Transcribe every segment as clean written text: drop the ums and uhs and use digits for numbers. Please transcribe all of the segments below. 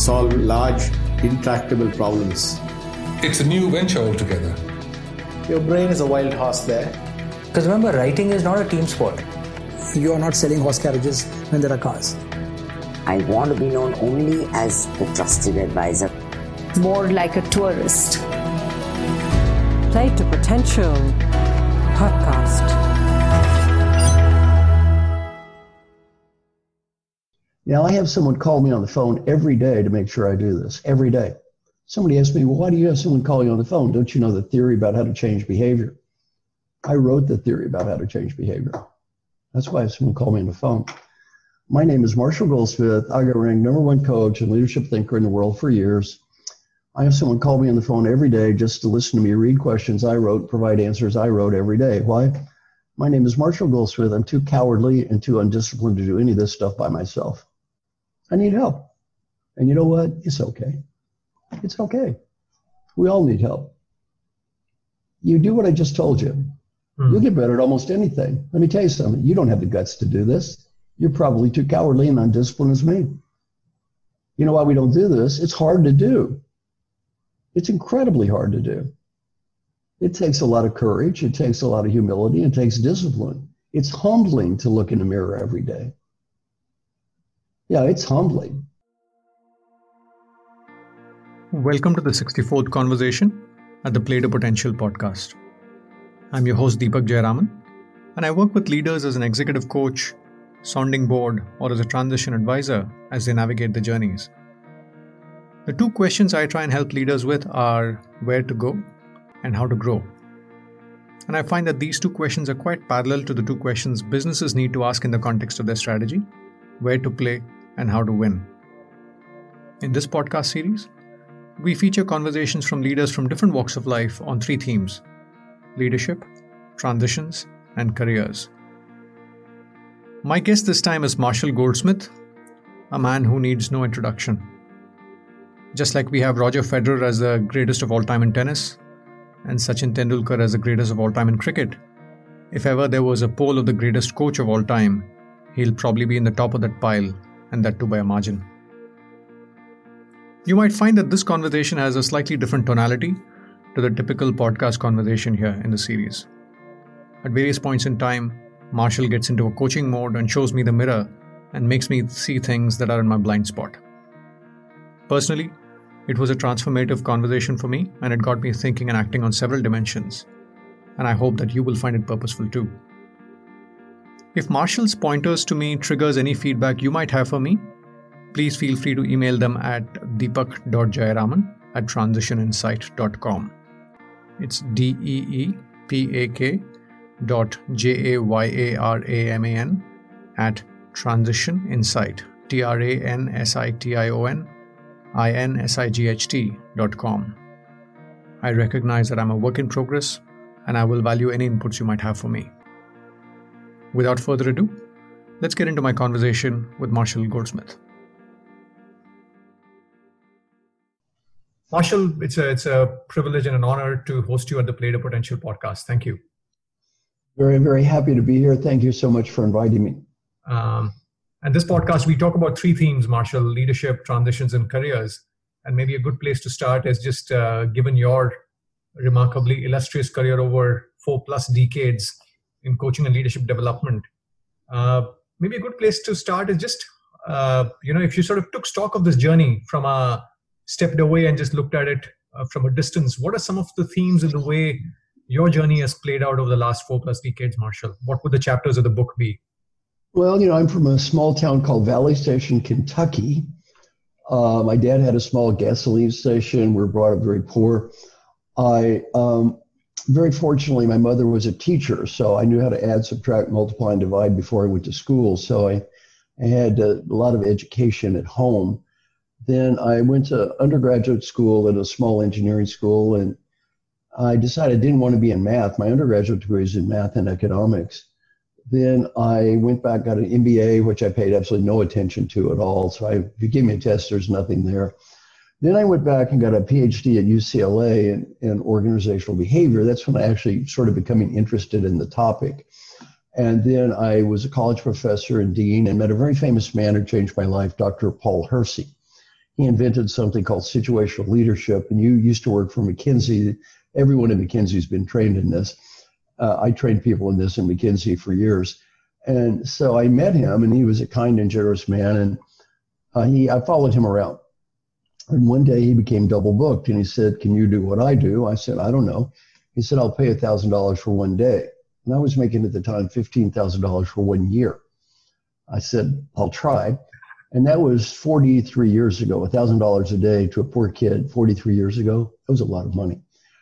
solve large, intractable problems. It's a new venture altogether. Your brain is a wild horse there. Because remember, writing is not a team sport. You are not selling horse carriages when there are cars. I want to be known only as the trusted advisor. More like a tourist. Play to Potential podcast. Now, I have someone call me on the phone every day to make sure I do this, every day. Somebody asked me, well, why do you have someone call you on the phone? Don't you know the theory about how to change behavior? I wrote the theory about how to change behavior. That's why I have someone call me on the phone. My name is Marshall Goldsmith. I got ranked #1 coach and leadership thinker in the world for years. I have someone call me on the phone every day just to listen to me read questions I wrote, provide answers I wrote every day. Why? My name is Marshall Goldsmith. I'm too cowardly and too undisciplined to do any of this stuff by myself. I need help. And you know what? It's okay. It's okay. We all need help. You do what I just told you. You'll get better at almost anything. Let me tell you something. You don't have the guts to do this. You're probably too cowardly and undisciplined as me. You know why we don't do this? It's hard to do. It's incredibly hard to do. It takes a lot of courage. It takes a lot of humility. It takes discipline. It's humbling to look in the mirror every day. Yeah, it's humbling. Welcome to the 64th conversation at the Play to Potential podcast. I'm your host Deepak Jayaraman, and I work with leaders as an executive coach, sounding board, or as a transition advisor as they navigate the journeys. The two questions I try and help leaders with are where to go and how to grow. And I find that these two questions are quite parallel to the two questions businesses need to ask in the context of their strategy: where to play and how to win. In this podcast series, we feature conversations from leaders from different walks of life on three themes: leadership, transitions, and careers. My guest this time is Marshall Goldsmith, a man who needs no introduction. Just like we have Roger Federer as the greatest of all time in tennis and Sachin Tendulkar as the greatest of all time in cricket, if ever there was a poll of the greatest coach of all time, he'll probably be in the top of that pile, and that too by a margin. You might find that this conversation has a slightly different tonality to the typical podcast conversation here in the series. At various points in time, Marshall gets into a coaching mode and shows me the mirror and makes me see things that are in my blind spot. Personally, it was a transformative conversation for me, and it got me thinking and acting on several dimensions. And I hope that you will find it purposeful too. If Marshall's pointers to me triggers any feedback you might have for me, please feel free to email them at deepak.jayaraman@transitioninsight.com. It's deepak.jayaraman at transitioninsight, transitioninsight.com. I recognize that I'm a work in progress, and I will value any inputs you might have for me. Without further ado, let's get into my conversation with Marshall Goldsmith. Marshall, it's a privilege and an honor to host you at the Play to Potential podcast. Thank you. Very, very happy to be here. Thank you so much for inviting me. And this podcast, we talk about three themes, Marshall: leadership, transitions, and careers. And maybe a good place to start is just given your remarkably illustrious career over 4+ decades in coaching and leadership development. Maybe a good place to start is just, if you sort of took stock of this journey from stepped away and just looked at it from a distance, what are some of the themes in the way your journey has played out over the last 4+ decades, Marshall? What would the chapters of the book be? Well, I'm from a small town called Valley Station, Kentucky. My dad had a small gasoline station. We were brought up very poor. Very fortunately, my mother was a teacher, so I knew how to add, subtract, multiply, and divide before I went to school. So I had a lot of education at home. Then I went to undergraduate school at a small engineering school, and I decided I didn't want to be in math. My undergraduate degree is in math and economics. Then I went back, got an MBA, which I paid absolutely no attention to at all. So if you give me a test, there's nothing there. Then I went back and got a PhD at UCLA in organizational behavior. That's when I actually started becoming interested in the topic. And then I was a college professor and dean and met a very famous man who changed my life, Dr. Paul Hersey. he invented something called situational leadership. And you used to work for McKinsey. Everyone in McKinsey has been trained in this. I trained people in this in McKinsey for years. And so I met him, and he was a kind and generous man. And I followed him around. And one day he became double booked, and he said, "Can you do what I do?" I said, "I don't know." He said, "I'll pay $1,000 for one day." And I was making at the time $15,000 for 1 year. I said, "I'll try." And that was 43 years ago, $1,000 a day to a poor kid 43 years ago. That was a lot of money.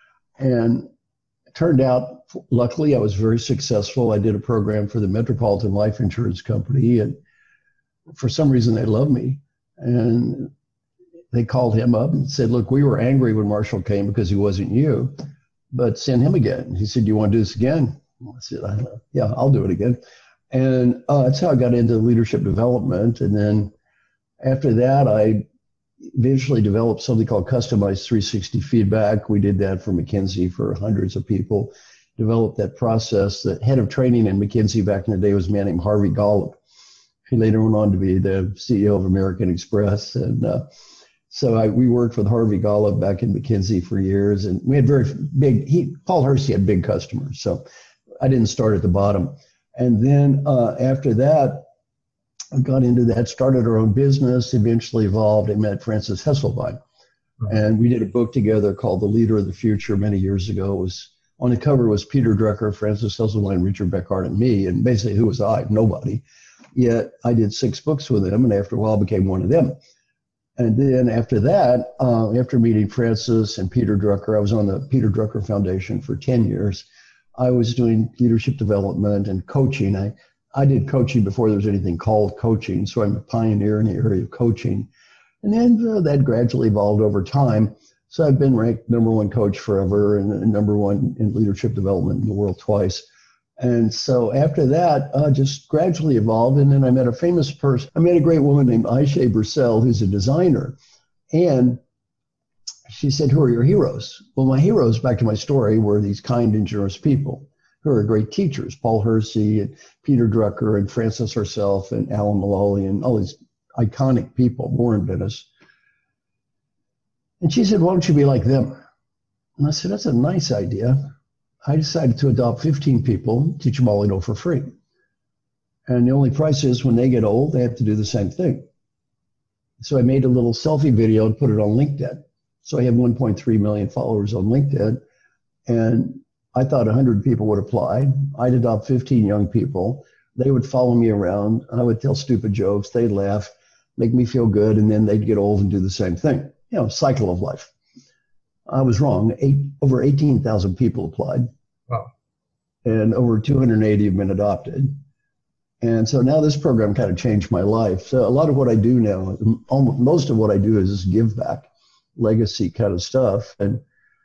And it turned out, luckily, I was very successful. I did a program for the Metropolitan Life Insurance Company, and for some reason they loved me. And they called him up and said, "Look, we were angry when Marshall came because he wasn't you, but send him again." He said, "Do you want to do this again?" I said, "Yeah, I'll do it again." And that's how I got into leadership development. And then after that, I eventually developed something called customized 360 feedback. We did that for McKinsey for hundreds of people, developed that process. The head of training in McKinsey back in the day was a man named Harvey Golub. He later went on to be the CEO of American Express. And so we worked with Harvey Golub back in McKinsey for years. And we had very big, Paul Hersey had big customers. So I didn't start at the bottom. And then after that, I got into that, started our own business, eventually evolved. I met Frances Hesselbein. And we did a book together called The Leader of the Future many years ago. It was, on the cover was Peter Drucker, Frances Hesselbein, Richard Beckhardt, and me. And basically, who was I? Nobody. Yet I did 6 books with them, and after a while became one of them. And then after that, after meeting Frances and Peter Drucker, I was on the Peter Drucker Foundation for 10 years. I was doing leadership development and coaching. I did coaching before there was anything called coaching, so I'm a pioneer in the area of coaching. And then that gradually evolved over time. So I've been ranked #1 coach forever and #1 in leadership development in the world twice. And so after that, just gradually evolved. And then I met a famous person. I met a great woman named Aisha Bursell, who's a designer. And she said, "Who are your heroes?" Well, my heroes, back to my story, were these kind and generous people who are great teachers, Paul Hersey and Peter Drucker and Frances herself and Alan Mulally and all these iconic people, Warren Bennis. And she said, "Why don't you be like them?" And I said, "That's a nice idea." I decided to adopt 15 people, teach them all I know for free. And the only price is when they get old, they have to do the same thing. So I made a little selfie video and put it on LinkedIn. So I have 1.3 million followers on LinkedIn. And I thought 100 people would apply. I'd adopt 15 young people. They would follow me around. I would tell stupid jokes. They'd laugh, make me feel good. And then they'd get old and do the same thing. You know, cycle of life. I was wrong. Over 18,000 people applied. Wow. And over 280 have been adopted. And so now this program kind of changed my life. So a lot of what I do now, most of what I do is give back, legacy kind of stuff. And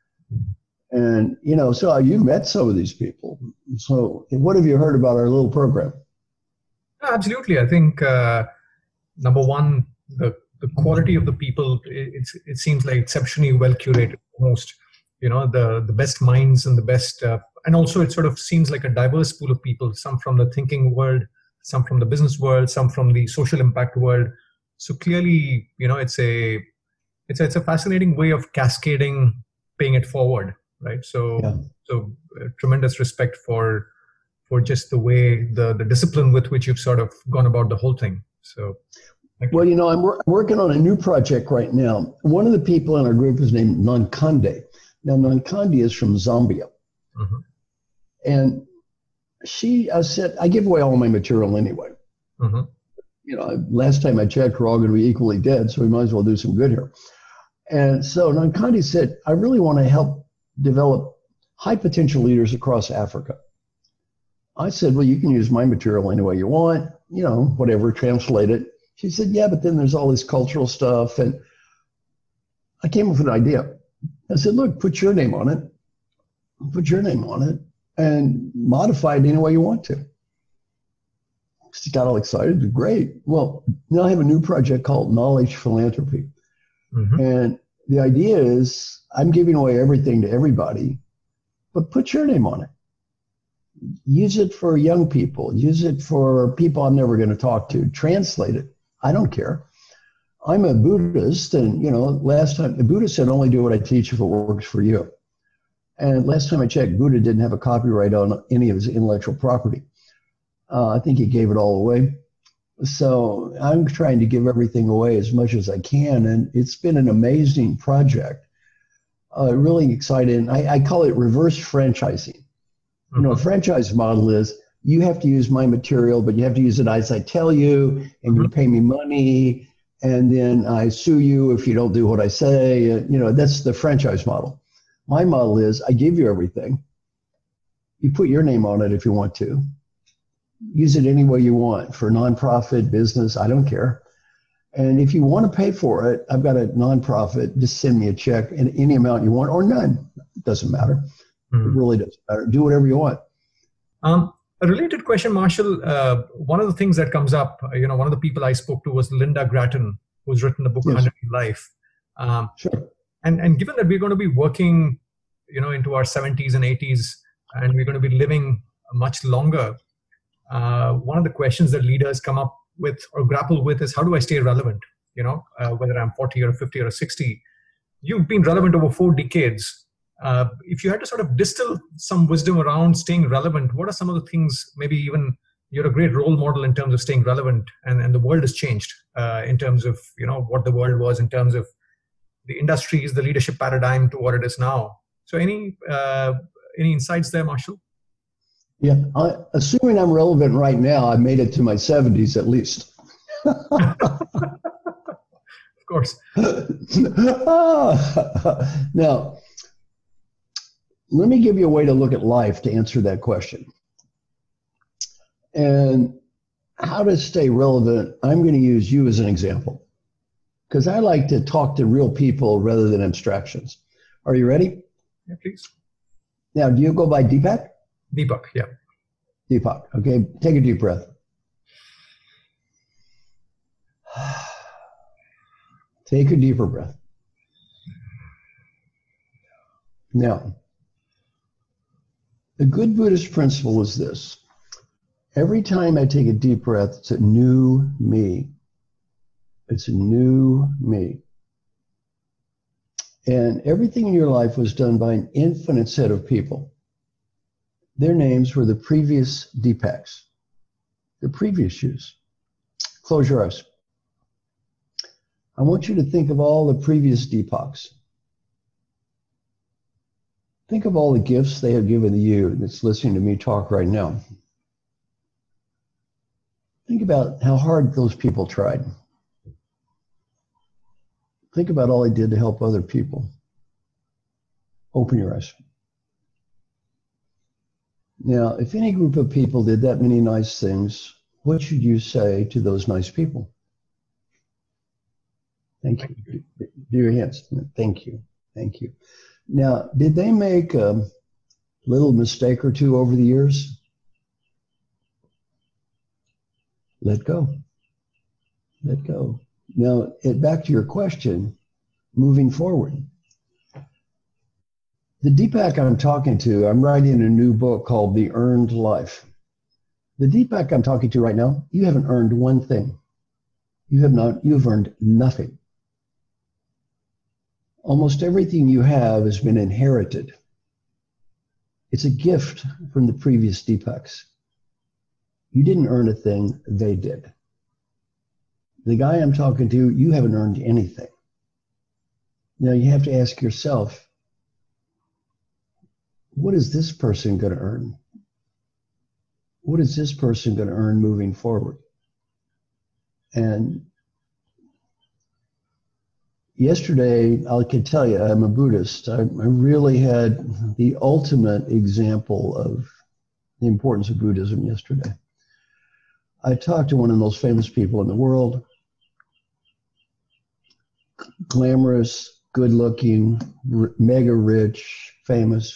you know, so you've met some of these people. So what have you heard about our little program? Absolutely. I think, number one, the quality of the people, it seems like exceptionally well curated almost. You know, the best minds and the best, and also it sort of seems like a diverse pool of people, some from the thinking world, some from the business world, some from the social impact world. So clearly, you know, it's a fascinating way of cascading, paying it forward, right? So, So tremendous respect for just the way, the discipline with which you've sort of gone about the whole thing. So. Well, you know, I'm working on a new project right now. One of the people in our group is named Nankande. Now, Nankande is from Zambia. Mm-hmm. And I said, I give away all my material anyway. Mm-hmm. You know, last time I checked, we're all going to be equally dead, so we might as well do some good here. And so Nankande said, I really want to help develop high potential leaders across Africa. I said, well, you can use my material any way you want, you know, whatever, translate it. She said, yeah, but then there's all this cultural stuff. And I came up with an idea. I said, look, put your name on it. Put your name on it and modify it any way you want to. She got all excited. Great. Well, now I have a new project called Knowledge Philanthropy. Mm-hmm. And the idea is I'm giving away everything to everybody, but put your name on it. Use it for young people. Use it for people I'm never going to talk to. Translate it. I don't care. I'm a Buddhist, and last time the Buddha said, only do what I teach if it works for you. And last time I checked, Buddha didn't have a copyright on any of his intellectual property. I think he gave it all away. So I'm trying to give everything away as much as I can, and it's been an amazing project. Really excited. I call it reverse franchising. A franchise model is you have to use my material, but you have to use it as I tell you, and you pay me money, and then I sue you if you don't do what I say. That's the franchise model. My model is I give you everything. You put your name on it if you want to. Use it any way you want for nonprofit, business, I don't care. And if you want to pay for it, I've got a nonprofit, just send me a check in any amount you want or none. It doesn't matter. It really doesn't matter. Do whatever you want. A related question, Marshall. One of the things that comes up, one of the people I spoke to was Linda Gratton, who's written the book, Yes. 100 in Life. Sure. And given that we're going to be working, into our 70s and 80s, and we're going to be living much longer, one of the questions that leaders come up with or grapple with is, how do I stay relevant? Whether I'm 40 or 50 or 60. You've been relevant over 4 decades. If you had to sort of distill some wisdom around staying relevant, what are some of the things, maybe even you're a great role model in terms of staying relevant, and the world has changed in terms of, what the world was in terms of the industries, the leadership paradigm to what it is now. So any insights there, Marshall? Yeah, assuming I'm relevant right now, I made it to my 70s at least. Of course. Now, let me give you a way to look at life to answer that question. And how to stay relevant, I'm going to use you as an example, because I like to talk to real people rather than abstractions. Are you ready? Yeah, please. Now, do you go by Deepak? Deepak, yeah. Deepak, okay. Take a deep breath. Take a deeper breath. Now, the good Buddhist principle is this. Every time I take a deep breath, it's a new me. It's a new me. And everything in your life was done by an infinite set of people. Their names were the previous Deepaks, the previous yous. Close your eyes. I want you to think of all the previous Deepaks. Think of all the gifts they have given to you that's listening to me talk right now. Think about how hard those people tried. Think about all they did to help other people. Open your eyes. Now, if any group of people did that many nice things, what should you say to those nice people? Thank you. Do your hands. Thank you. Thank you. Now, did they make a little mistake or two over the years? Let go. Let go. Now, back to your question, moving forward. The Deepak I'm talking to, I'm writing a new book called The Earned Life. The Deepak I'm talking to right now, you haven't earned one thing. You've earned nothing. Almost everything you have has been inherited. It's a gift from the previous Deepaks. You didn't earn a thing, they did. The guy I'm talking to, you haven't earned anything. Now you have to ask yourself, what is this person going to earn? What is this person going to earn moving forward? And yesterday, I can tell you, I'm a Buddhist. I really had the ultimate example of the importance of Buddhism yesterday. I talked to one of the most famous people in the world. Glamorous, good-looking, mega rich, famous.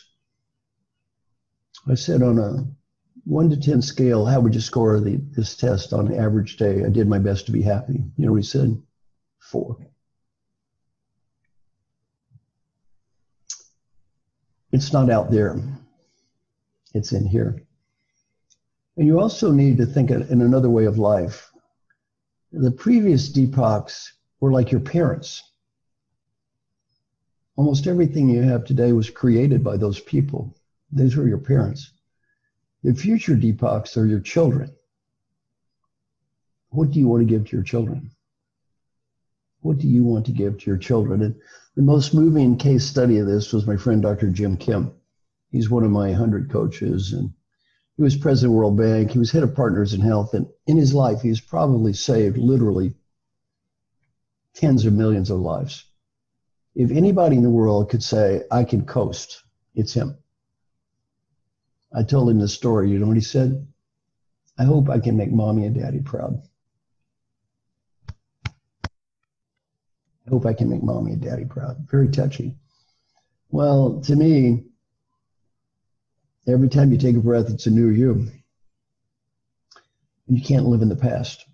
I said, on a 1 to 10 scale, how would you score this test on an average day? I did my best to be happy. You know what he said? 4. It's not out there. It's in here. And you also need to think in another way of life. The previous Deepaks were like your parents. Almost everything you have today was created by those people. Those were your parents. The future Deepaks are your children. What do you want to give to your children? What do you want to give to your children? And the most moving case study of this was my friend, Dr. Jim Kim. He's one of my 100 coaches, and he was president of World Bank. He was head of Partners in Health. And in his life, he's probably saved literally tens of millions of lives. If anybody in the world could say, I can coast, it's him. I told him this story. You know what he said? I hope I can make mommy and daddy proud. I hope I can make mommy and daddy proud. Very touching. Well, to me, every time you take a breath, it's a new you. You can't live in the past.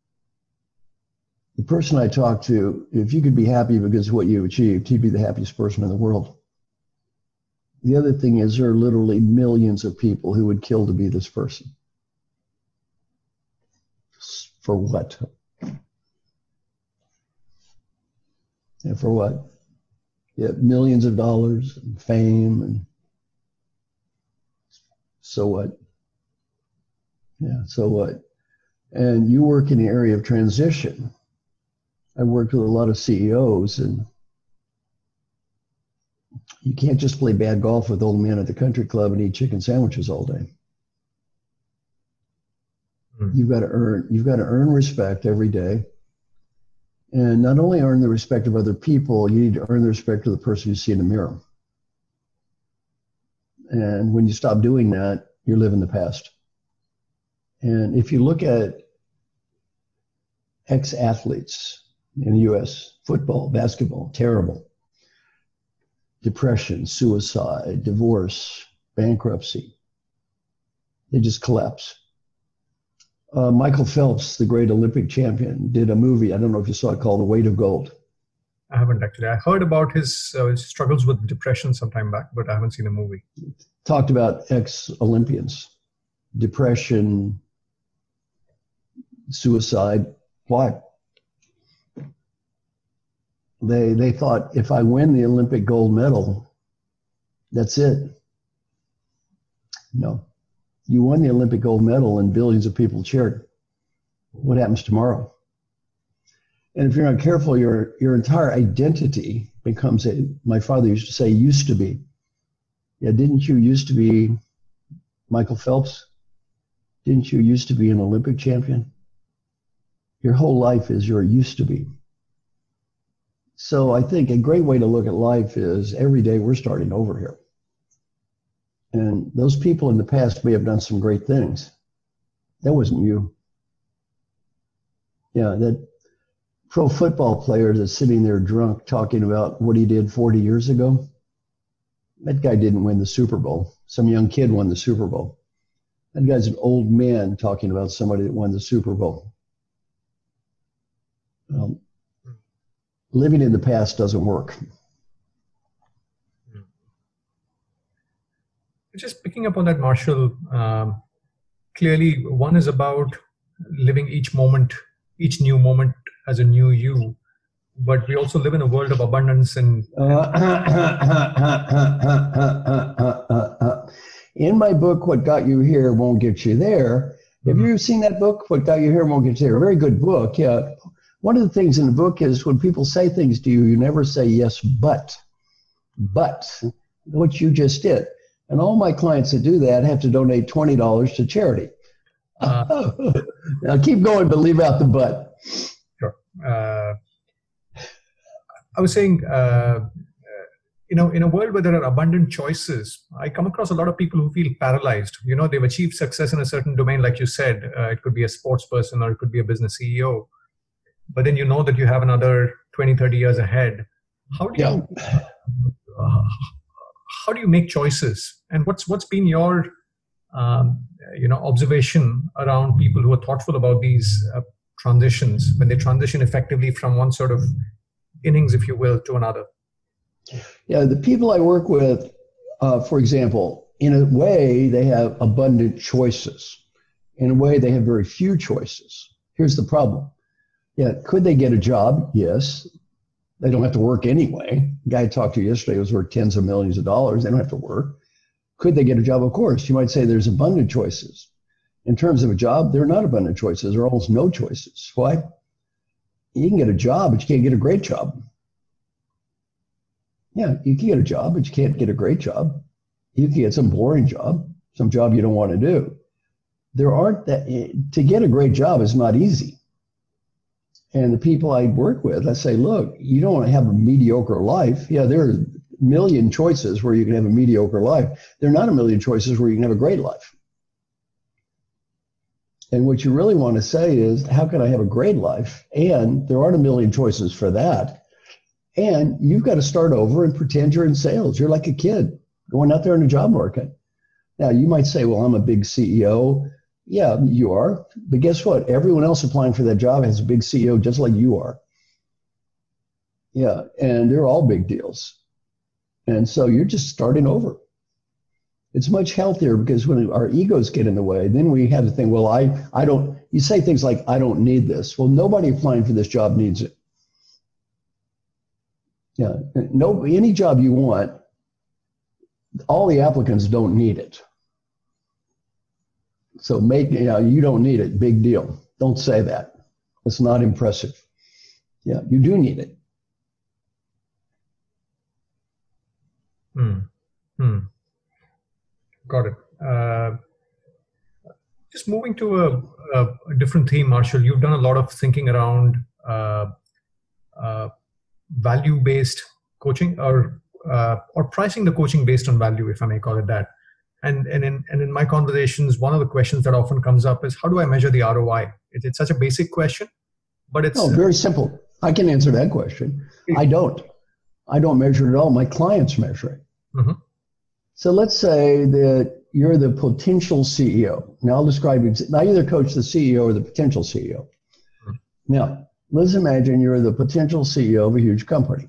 The person I talked to, if you could be happy because of what you achieved, he'd be the happiest person in the world. The other thing is there are literally millions of people who would kill to be this person. For what? And for what? Yeah, millions of dollars and fame, and so what? Yeah, so what? And you work in the area of transition. I worked with a lot of CEOs, and you can't just play bad golf with old men at the country club and eat chicken sandwiches all day. You've got to earn respect every day. And not only earn the respect of other people, you need to earn the respect of the person you see in the mirror. And when you stop doing that, you live in the past. And if you look at ex-athletes in the U.S., football, basketball, terrible. Depression, suicide, divorce, bankruptcy. They just collapse. Michael Phelps, the great Olympic champion, did a movie, I don't know if you saw it, called The Weight of Gold. I haven't actually. I heard about his struggles with depression some time back, but I haven't seen a movie. Talked about ex-Olympians, depression, suicide. Why? They thought, if I win the Olympic gold medal, that's it. No. You won the Olympic gold medal and billions of people cheered. What happens tomorrow? And if you're not careful, your entire identity becomes my father used to say, used to be. Yeah, didn't you used to be Michael Phelps? Didn't you used to be an Olympic champion? Your whole life is your used to be. So I think a great way to look at life is every day we're starting over here. And those people in the past may have done some great things. That wasn't you. Yeah, that pro football player that's sitting there drunk talking about what he did 40 years ago, that guy didn't win the Super Bowl. Some young kid won the Super Bowl. That guy's an old man talking about somebody that won the Super Bowl. Living in the past doesn't work. Just picking up on that, Marshall, clearly one is about living each moment, each new moment as a new you, but we also live in a world of abundance and... In my book, What Got You Here Won't Get You There. Have you seen that book, What Got You Here Won't Get You There? A very good book, yeah. One of the things in the book is when people say things to you, you never say yes, but, what you just did. And all my clients that do that have to donate $20 to charity. Now keep going, but leave out the but. Sure. I was saying, in a world where there are abundant choices, I come across a lot of people who feel paralyzed. You know, they've achieved success in a certain domain, like you said. It could be a sports person or it could be a business CEO. But then you know that you have another 20, 30 years ahead. How do you make choices? And what's been your observation around people who are thoughtful about these transitions when they transition effectively from one sort of innings, if you will, to another? Yeah, the people I work with, for example, in a way they have abundant choices. In a way they have very few choices. Here's the problem. Yeah. Could they get a job? Yes. They don't have to work anyway. The guy I talked to yesterday was worth tens of millions of dollars. They don't have to work. Could they get a job? Of course. You might say there's abundant choices. In terms of a job, there are not abundant choices. There are almost no choices. Why? You can get a job, but you can't get a great job. Yeah, you can get a job, but you can't get a great job. You can get some boring job, some job you don't want to do. There aren't that, to get a great job is not easy. And the people I work with, I say, look, you don't want to have a mediocre life. Yeah, there are a million choices where you can have a mediocre life. There are not a million choices where you can have a great life. And what you really want to say is, how can I have a great life? And there aren't a million choices for that. And you've got to start over and pretend you're in sales. You're like a kid going out there in the job market. Now, you might say, well, I'm a big CEO. Yeah, you are. But guess what? Everyone else applying for that job has a big CEO just like you are. Yeah, and they're all big deals. And so you're just starting over. It's much healthier because when our egos get in the way, then we have to think, well, I don't, you say things like, I don't need this. Well, nobody applying for this job needs it. Yeah, no, any job you want, all the applicants don't need it. So you don't need it, big deal. Don't say that. It's not impressive. Yeah, you do need it. Got it. Just moving to a different theme, Marshall, you've done a lot of thinking around value-based coaching or pricing the coaching based on value, if I may call it that. And in my conversations, one of the questions that often comes up is, how do I measure the ROI? It's such a basic question, but it's very simple. I can answer that question. I don't measure it at all. My clients measure it. Mm-hmm. So let's say that you're the potential CEO. Now I'll describe you. I either coach the CEO or the potential CEO. Mm-hmm. Now, let's imagine you're the potential CEO of a huge company.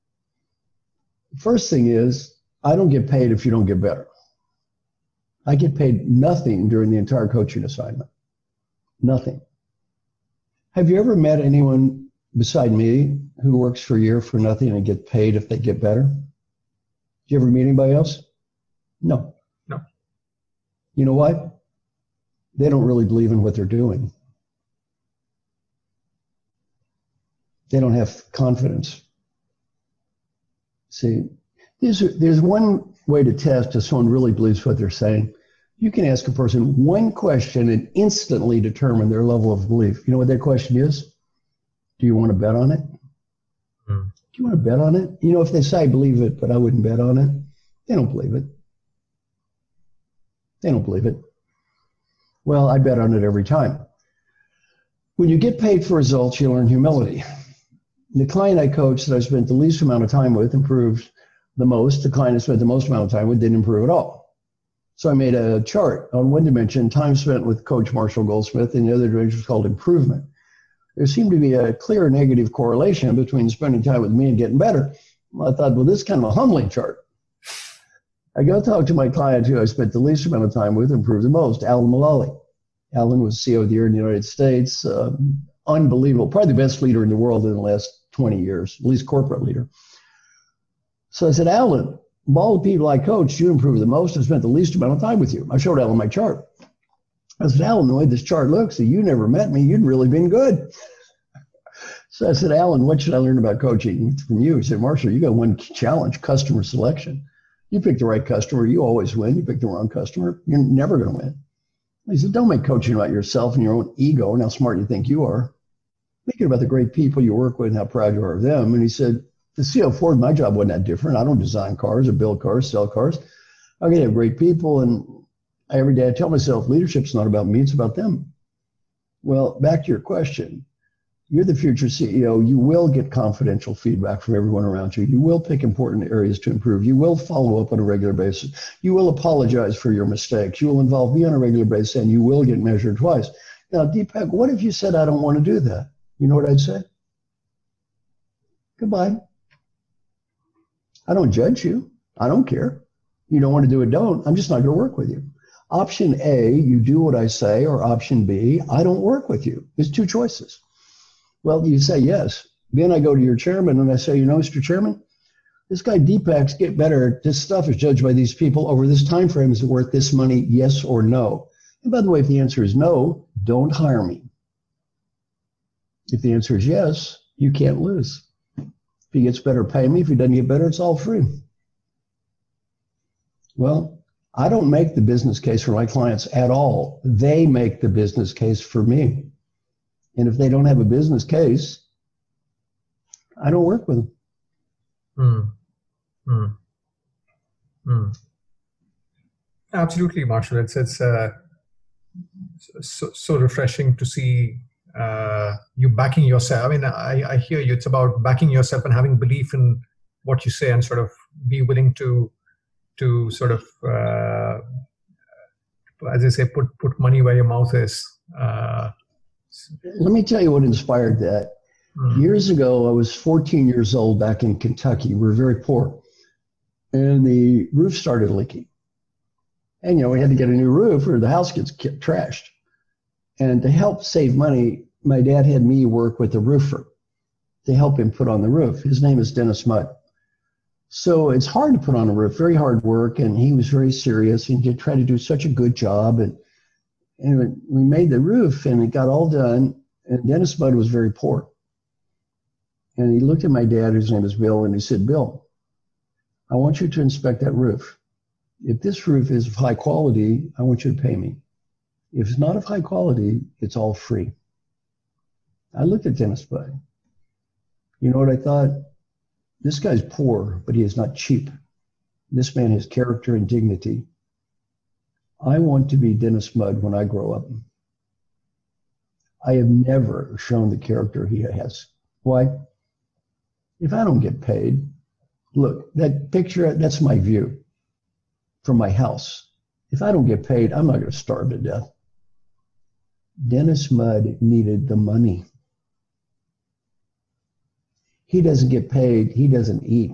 First thing is, I don't get paid if you don't get better. I get paid nothing during the entire coaching assignment. Nothing. Have you ever met anyone beside me who works for a year for nothing and get paid if they get better? Did you ever meet anybody else? No. You know why? They don't really believe in what they're doing. They don't have confidence. See, there's one way to test if someone really believes what they're saying. You can ask a person one question and instantly determine their level of belief. You know what that question is? Do you want to bet on it? Do you want to bet on it? You know, if they say, I believe it, but I wouldn't bet on it, they don't believe it. They don't believe it. Well, I bet on it every time. When you get paid for results, you learn humility. The client I coached that I spent the least amount of time with improved the most. The client I spent the most amount of time with didn't improve at all. So I made a chart on one dimension, time spent with Coach Marshall Goldsmith, and the other dimension was called improvement. There seemed to be a clear negative correlation between spending time with me and getting better. Well, I thought, well, this is kind of a humbling chart. I go talk to my client who I spent the least amount of time with, improved the most, Alan Mulally. Alan was CEO of the Year in the United States. Unbelievable, probably the best leader in the world in the last 20 years, at least corporate leader. So I said, Alan, of all the people I coached, you improved the most and spent the least amount of time with you. I showed Alan my chart. I said, Alan, the way this chart looks, if you never met me, you'd really been good. So I said, Alan, what should I learn about coaching from you? He said, Marshall, you got one challenge, customer selection. You pick the right customer, you always win. You pick the wrong customer, you're never going to win. He said, don't make coaching about yourself and your own ego and how smart you think you are. Make it about the great people you work with and how proud you are of them. And he said, the CEO of Ford, my job wasn't that different. I don't design cars or build cars, sell cars. I'm going to have great people. And every day I tell myself, leadership's not about me, it's about them. Well, back to your question. You're the future CEO. You will get confidential feedback from everyone around you. You will pick important areas to improve. You will follow up on a regular basis. You will apologize for your mistakes. You will involve me on a regular basis, and you will get measured twice. Now, Deepak, what if you said, I don't want to do that? You know what I'd say? Goodbye. I don't judge you. I don't care. You don't want to do it, don't. I'm just not going to work with you. Option A, you do what I say, or option B, I don't work with you. There's two choices. Well, you say yes. Then I go to your chairman and I say, Mr. Chairman, this guy Deepak's get better. This stuff is judged by these people over this time frame. Is it worth this money? Yes or no? And by the way, if the answer is no, don't hire me. If the answer is yes, you can't lose. If he gets better, pay me. If he doesn't get better, it's all free. Well, I don't make the business case for my clients at all. They make the business case for me. And if they don't have a business case, I don't work with them. Absolutely, Marshall. It's so refreshing to see you backing yourself. I mean, I hear you. It's about backing yourself and having belief in what you say and sort of be willing to sort of, as I say, put money where your mouth is. Let me tell you what inspired that. Years ago, I was 14 years old back in Kentucky. We were very poor. And the roof started leaking. And, we had to get a new roof or the house gets trashed. And to help save money, my dad had me work with a roofer to help him put on the roof. His name is Dennis Mudd. So it's hard to put on a roof, very hard work. And he was very serious and he tried to do such a good job. And we made the roof and it got all done. And Dennis Mudd was very poor. And he looked at my dad, whose name is Bill, and he said, Bill, I want you to inspect that roof. If this roof is of high quality, I want you to pay me. If it's not of high quality, it's all free. I looked at Dennis Mudd. You know what I thought? This guy's poor, but he is not cheap. This man has character and dignity. I want to be Dennis Mudd when I grow up. I have never shown the character he has. Why? If I don't get paid, look, that picture, that's my view from my house. If I don't get paid, I'm not going to starve to death. Dennis Mudd needed the money. He doesn't get paid, he doesn't eat.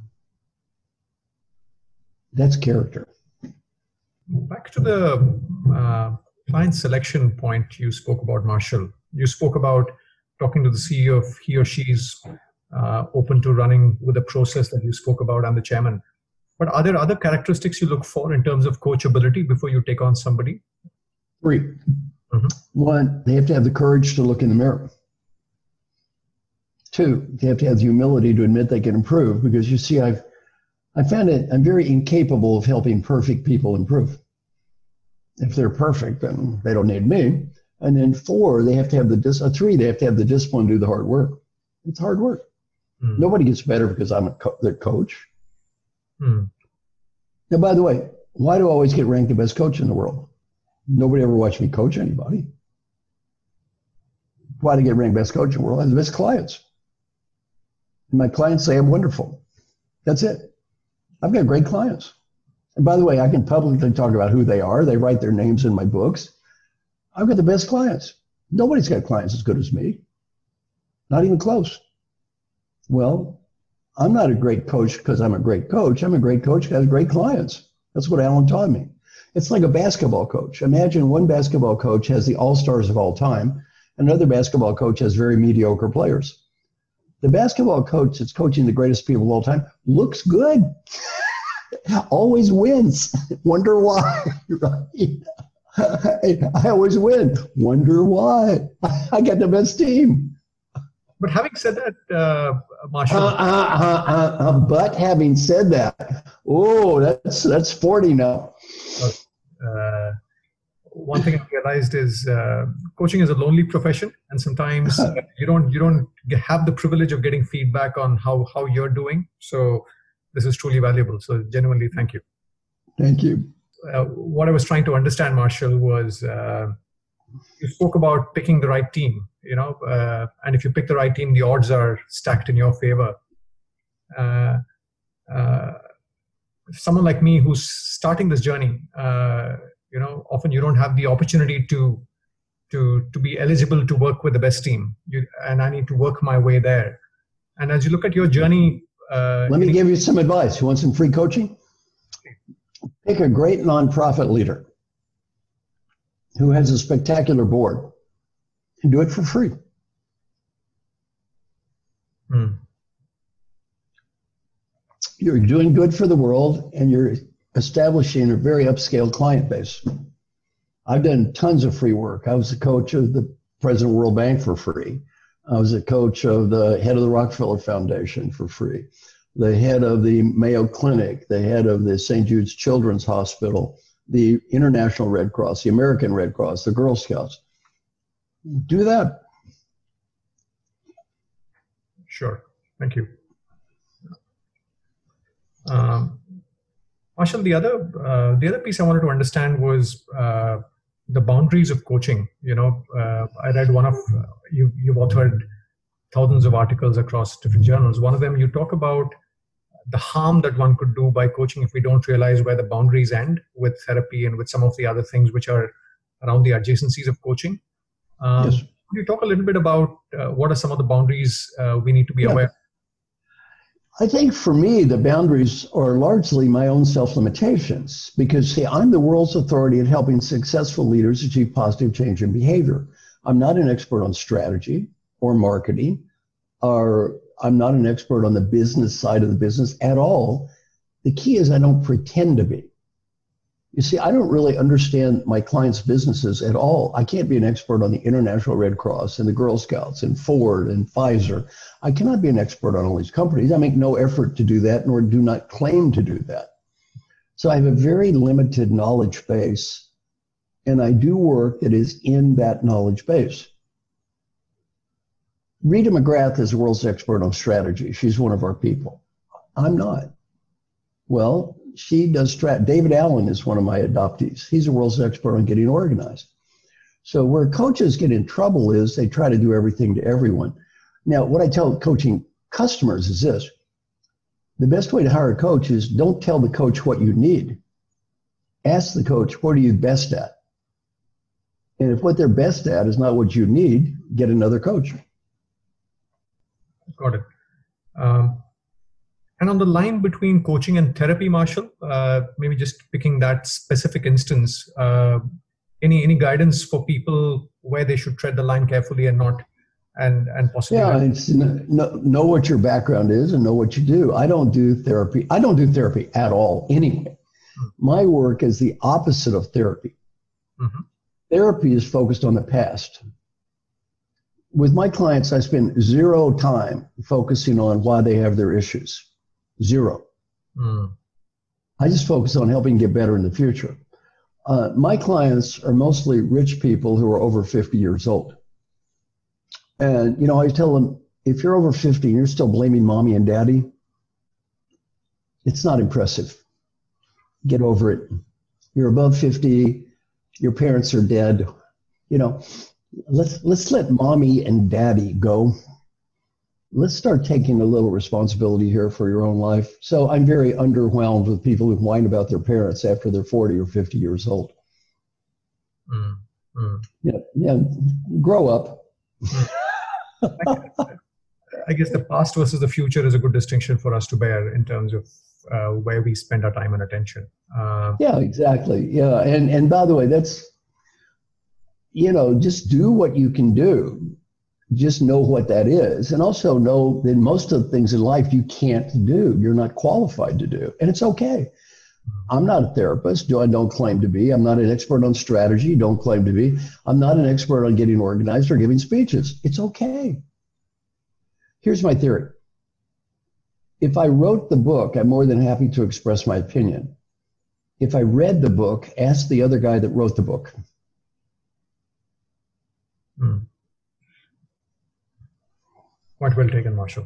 That's character. Back to the client selection point you spoke about, Marshall. You spoke about talking to the CEO if he or she is open to running with the process that you spoke about and the chairman. But are there other characteristics you look for in terms of coachability before you take on somebody? 3. One, they have to have the courage to look in the mirror. 2, they have to have the humility to admit they can improve, because you see, I found it, I'm very incapable of helping perfect people improve. If they're perfect, then they don't need me. And then 4, they have to have 3, they have to have the discipline to do the hard work. It's hard work. Nobody gets better because I'm their coach. Now, by the way, why do I always get ranked the best coach in the world? Nobody ever watched me coach anybody. Why do I get ranked best coach in the world? I have the best clients. And my clients say I'm wonderful. That's it. I've got great clients. And by the way, I can publicly talk about who they are. They write their names in my books. I've got the best clients. Nobody's got clients as good as me. Not even close. Well, I'm not a great coach because I'm a great coach. I'm a great coach because I have great clients. That's what Alan taught me. It's like a basketball coach. Imagine one basketball coach has the all-stars of all time. Another basketball coach has very mediocre players. The basketball coach that's coaching the greatest people of all time looks good. Always wins. Wonder why, right? I always win. Wonder why. I got the best team. But having said that, Marshall. But having said that, that's 40 now. One thing I realized is coaching is a lonely profession, and sometimes you don't have the privilege of getting feedback on how you're doing. So this is truly valuable. So genuinely, thank you. Thank you. What I was trying to understand, Marshall, was you spoke about picking the right team. And if you pick the right team, the odds are stacked in your favor. Someone like me who's starting this journey, often you don't have the opportunity to be eligible to work with the best team, and I need to work my way there. And as you look at your journey, let me give you some advice. You want some free coaching? Pick a great nonprofit leader who has a spectacular board and do it for free. You're doing good for the world, and you're establishing a very upscale client base. I've done tons of free work. I was the coach of the President of the World Bank for free. I was a coach of the head of the Rockefeller Foundation for free, the head of the Mayo Clinic, the head of the St. Jude's Children's Hospital, the International Red Cross, the American Red Cross, the Girl Scouts. Do that. Sure. Thank you. Marshall, the other piece I wanted to understand was the boundaries of coaching. I read one of you've authored thousands of articles across different journals. One of them, you talk about the harm that one could do by coaching if we don't realize where the boundaries end with therapy and with some of the other things which are around the adjacencies of coaching. Yes. Could you talk a little bit about what are some of the boundaries we need to be aware of? I think for me, the boundaries are largely my own self-limitations because, see, I'm the world's authority at helping successful leaders achieve positive change in behavior. I'm not an expert on strategy or marketing, or I'm not an expert on the business side of the business at all. The key is I don't pretend to be. You see, I don't really understand my clients' businesses at all. I can't be an expert on the International Red Cross and the Girl Scouts and Ford and Pfizer. I cannot be an expert on all these companies. I make no effort to do that, nor do not claim to do that. So I have a very limited knowledge base, and I do work that is in that knowledge base. Rita McGrath is the world's expert on strategy. She's one of our people. I'm not. Well, she does David Allen is one of my adoptees. He's the world's expert on getting organized. So where coaches get in trouble is they try to do everything to everyone. Now, what I tell coaching customers is this. The best way to hire a coach is don't tell the coach what you need. Ask the coach, what are you best at? And if what they're best at is not what you need, get another coach. Got it. And on the line between coaching and therapy, Marshall, maybe just picking that specific instance, any guidance for people where they should tread the line carefully and not, and possibly. Yeah, it's know what your background is and know what you do. I don't do therapy. I don't do therapy at all anyway. My work is the opposite of therapy. Mm-hmm. Therapy is focused on the past. With my clients, I spend zero time focusing on why they have their issues. Zero. I just focus on helping get better in the future. My clients are mostly rich people who are over 50 years old. And, I tell them, if you're over 50 and you're still blaming mommy and daddy, it's not impressive. Get over it. You're above 50. Your parents are dead. Let's let mommy and daddy go. Let's start taking a little responsibility here for your own life. So I'm very underwhelmed with people who whine about their parents after they're 40 or 50 years old. Yeah, grow up. I guess the past versus the future is a good distinction for us to bear in terms of where we spend our time and attention. Yeah, exactly. Yeah, and by the way, that's, just do what you can do. Just know what that is. And also know that most of the things in life you can't do. You're not qualified to do. And it's okay. I'm not a therapist. I don't claim to be. I'm not an expert on strategy. Don't claim to be. I'm not an expert on getting organized or giving speeches. It's okay. Here's my theory. If I wrote the book, I'm more than happy to express my opinion. If I read the book, ask the other guy that wrote the book. Quite well taken, Marshall.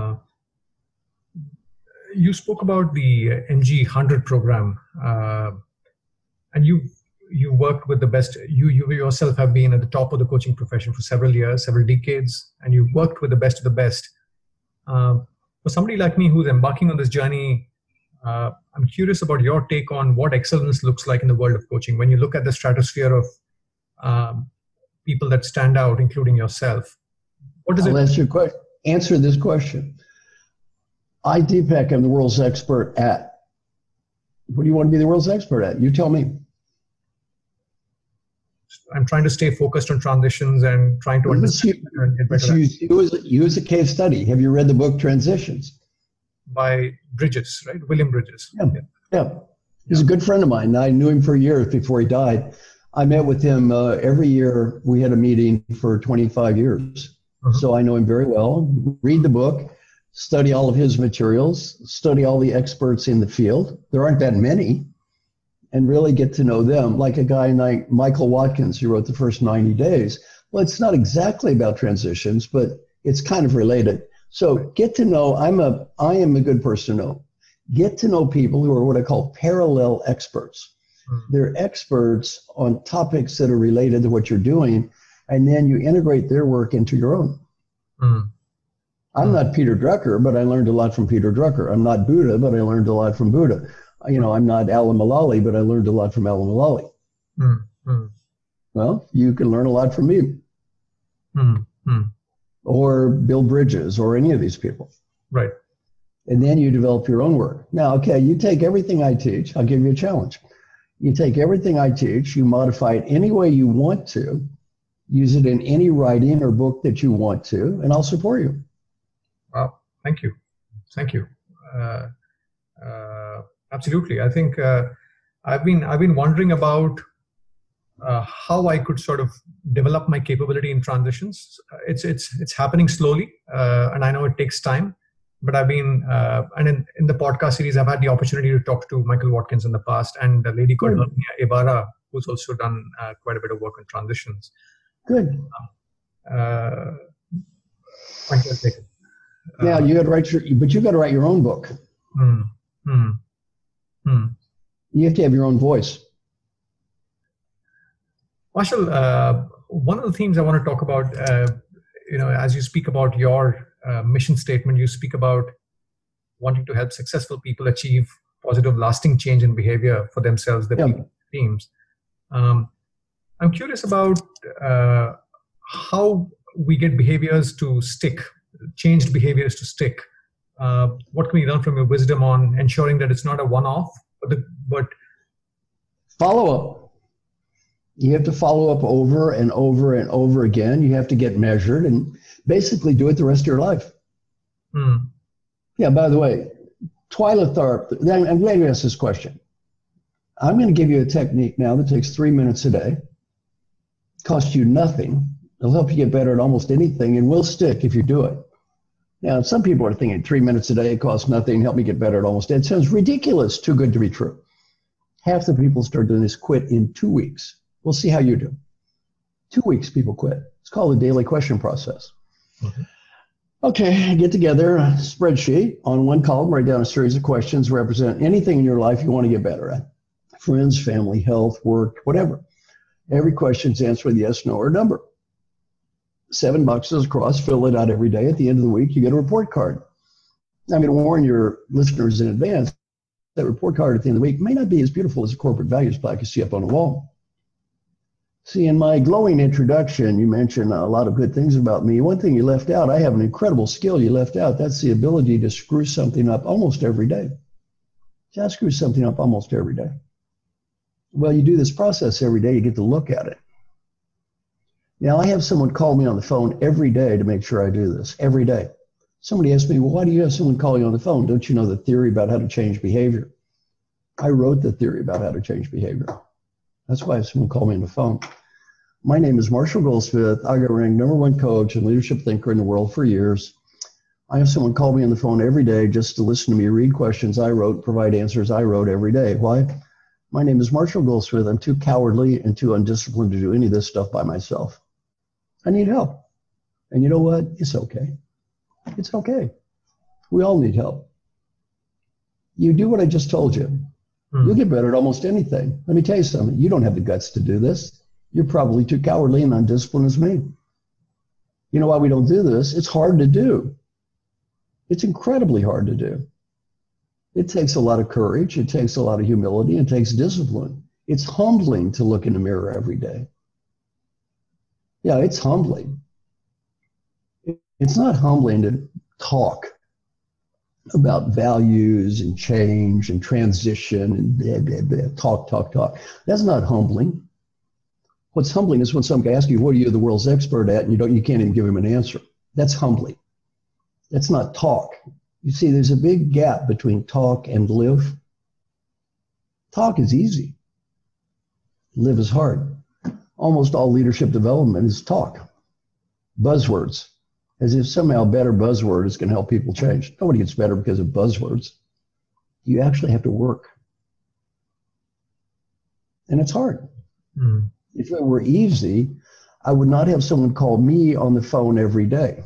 You spoke about the NG100 program, and you worked with the best. You yourself have been at the top of the coaching profession for several years, several decades, and you've worked with the best of the best. For somebody like me who's embarking on this journey, I'm curious about your take on what excellence looks like in the world of coaching. When you look at the stratosphere of people that stand out, including yourself, what does answer this question. Deepak, am the world's expert at. What do you want to be the world's expert at? You tell me. I'm trying to stay focused on transitions and trying to understand and get better. You as a case study. Have you read the book Transitions? By Bridges, right? William Bridges. Yeah. He's a good friend of mine. I knew him for years before he died. I met with him every year. We had a meeting for 25 years. So I know him very well. Read the book, study all of his materials, study all the experts in the field. There aren't that many. And really get to know them, like a guy like Michael Watkins, who wrote the first 90 days. Well, it's not exactly about transitions, but it's kind of related. So get to know, I am a good person to know. Get to know people who are what I call parallel experts. They're experts on topics that are related to what you're doing, and then you integrate their work into your own. I'm not Peter Drucker, but I learned a lot from Peter Drucker. I'm not Buddha, but I learned a lot from Buddha. I'm not Alan Mulally, but I learned a lot from Alan Mulally. Well, you can learn a lot from me. Or Bill Bridges, or any of these people. Right. And then you develop your own work. Now, okay, you take everything I teach. I'll give you a challenge. You take everything I teach, you modify it any way you want to, use it in any writing or book that you want to, and I'll support you. Wow. Thank you. Absolutely. I think I've been wondering about how I could sort of develop my capability in transitions. It's happening slowly, and I know it takes time. But I've been and in the podcast series, I've had the opportunity to talk to Michael Watkins in the past, and a lady called Herminia Ibarra, who's also done quite a bit of work on transitions. Good. Fantastic. Yeah, you got to write your own book. You have to have your own voice. Marshall, one of the themes I want to talk about, as you speak about your mission statement, you speak about wanting to help successful people achieve positive, lasting change in behavior for themselves, their people, teams. I'm curious about how we get behaviors to stick, changed behaviors to stick. What can we learn from your wisdom on ensuring that it's not a one-off, but follow up? You have to follow up over and over and over again. You have to get measured and basically do it the rest of your life. Yeah, by the way, Twyla Tharp, I'm glad you asked this question. I'm going to give you a technique now that takes 3 minutes a day, costs you nothing. It'll help you get better at almost anything and will stick if you do it. Now, some people are thinking 3 minutes a day, it costs nothing, help me get better at almost anything. It sounds ridiculous, too good to be true. Half the people start doing this quit in 2 weeks. We'll see how you do. 2 weeks, people quit. It's called the daily question process. Okay, get together a spreadsheet. On one column, write down a series of questions represent anything in your life you want to get better at. Friends, family, health, work, whatever. Every question's answered with yes, no, or number. 7 boxes across, fill it out every day. At the end of the week, you get a report card. I'm going to warn your listeners in advance, that report card at the end of the week may not be as beautiful as a corporate values plaque you see up on the wall. See, in my glowing introduction, you mentioned a lot of good things about me. One thing you left out, I have an incredible skill you left out. That's the ability to screw something up almost every day. Just screw something up almost every day. Well, you do this process every day, you get to look at it. Now, I have someone call me on the phone every day to make sure I do this, every day. Somebody asked me, well, why do you have someone call you on the phone? Don't you know the theory about how to change behavior? I wrote the theory about how to change behavior. That's why I have someone call me on the phone. My name is Marshall Goldsmith. I got ranked #1 coach and leadership thinker in the world for years. I have someone call me on the phone every day just to listen to me read questions I wrote, provide answers I wrote every day. Why? My name is Marshall Goldsmith. I'm too cowardly and too undisciplined to do any of this stuff by myself. I need help. And you know what? It's okay. It's okay. We all need help. You do what I just told you. You'll get better at almost anything. Let me tell you something. You don't have the guts to do this. You're probably too cowardly and undisciplined as me. You know why we don't do this? It's hard to do. It's incredibly hard to do. It takes a lot of courage. It takes a lot of humility. It takes discipline. It's humbling to look in the mirror every day. Yeah, it's humbling. It's not humbling to talk about values and change and transition and blah, blah, blah, talk. That's not humbling. What's humbling is when someone asks you, what are you the world's expert at? And you can't even give him an answer. That's humbling. That's not talk. You see, there's a big gap between talk and live. Talk is easy. Live is hard. Almost all leadership development is talk. Buzzwords. As if somehow better buzzword is going to help people change. Nobody gets better because of buzzwords. You actually have to work. And it's hard. Mm. If it were easy, I would not have someone call me on the phone every day.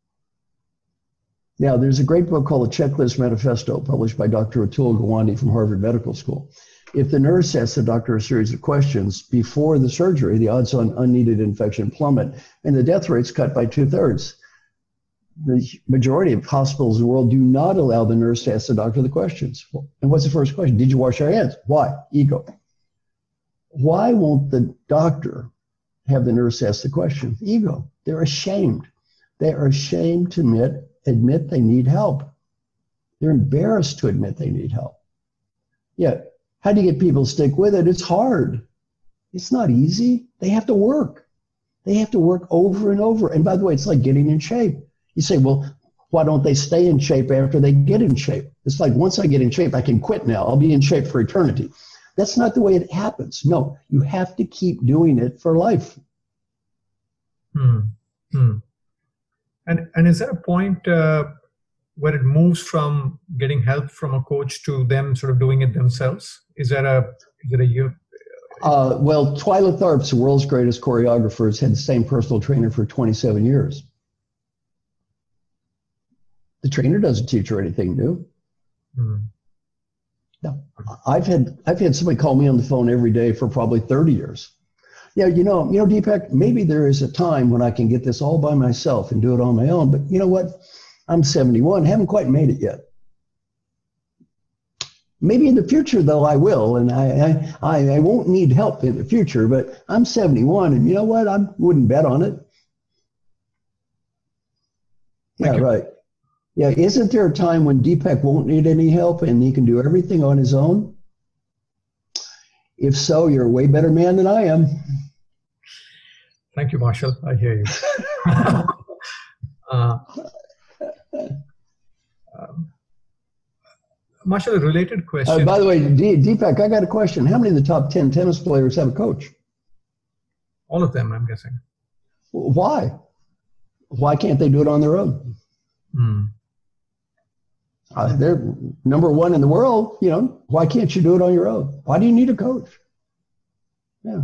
Now, there's a great book called The Checklist Manifesto, published by Dr. Atul Gawande from Harvard Medical School. If the nurse asks the doctor a series of questions before the surgery, the odds on unneeded infection plummet, and the death rate's cut by 2/3. The majority of hospitals in the world do not allow the nurse to ask the doctor the questions. And what's the first question? Did you wash your hands? Why? Ego. Why won't the doctor have the nurse ask the question? Ego. They're ashamed. They are ashamed to admit they need help. They're embarrassed to admit they need help. Yeah. How do you get people to stick with it? It's hard. It's not easy. They have to work. They have to work over and over. And by the way, it's like getting in shape. You say, well, why don't they stay in shape after they get in shape? It's like, once I get in shape, I can quit now. I'll be in shape for eternity. That's not the way it happens. No, you have to keep doing it for life. And is there a point where it moves from getting help from a coach to them sort of doing it themselves? Is there a year? Well, Twyla Tharp's the world's greatest choreographer, has had the same personal trainer for 27 years. The trainer doesn't teach her anything new. No, I've had somebody call me on the phone every day for probably 30 years. Yeah, you know, Deepak, maybe there is a time when I can get this all by myself and do it on my own. But you know what? I'm 71, haven't quite made it yet. Maybe in the future, though, I will, and I won't need help in the future. But I'm 71, and you know what? I wouldn't bet on it. Yeah, right. Yeah, isn't there a time when Deepak won't need any help and he can do everything on his own? If so, you're a way better man than I am. Thank you, Marshall. I hear you. Marshall, a related question. By the way, Deepak, I got a question. How many of the top 10 tennis players have a coach? All of them, I'm guessing. Why? Why can't they do it on their own? They're number one in the world. You know, why can't you do it on your own? Why do you need a coach? Yeah.